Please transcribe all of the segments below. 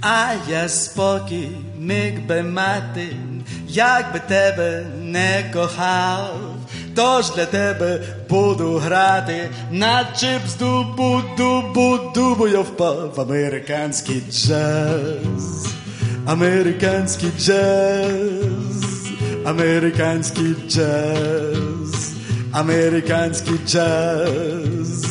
А я спокій міг би мати, як би тебе не кохав. Тож для тебе буду грати на чипс-дубу-дубу-дубу. Я впав в американський джаз. Американський джаз. Американський джаз. Американський джаз.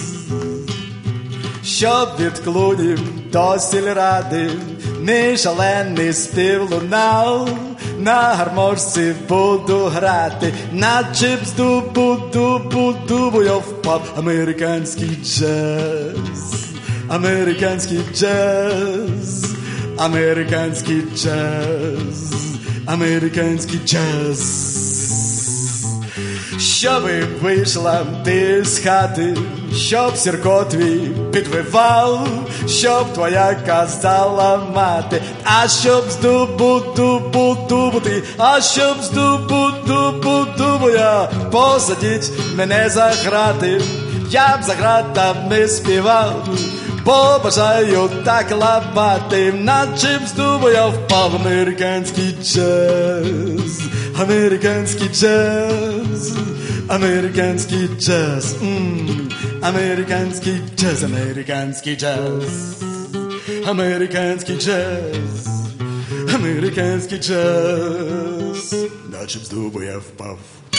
Щоб від клунів до сільради мій шалений спів лунав, на гармошці буду грати на чипс-дубу-дубу-дубу. Я впав американський джаз. Американський джаз. Американський джаз. Американський джаз. Щоби вийшла ти з хати, щоб Сірко твій підвивав, щоб твоя казала мати, а щоб з дубу-дубу-дубу ти, а щоб з дубу-дубу-дубу я, посадіть мене за грати, я б за гратами співав, бо бажаю так лапати, на чипс-дубу я впав американський джаз. Американський джаз. Американський джаз. Американський джаз. Американський джаз. Американський джаз. Американський джаз. На чипс-дубу я впав.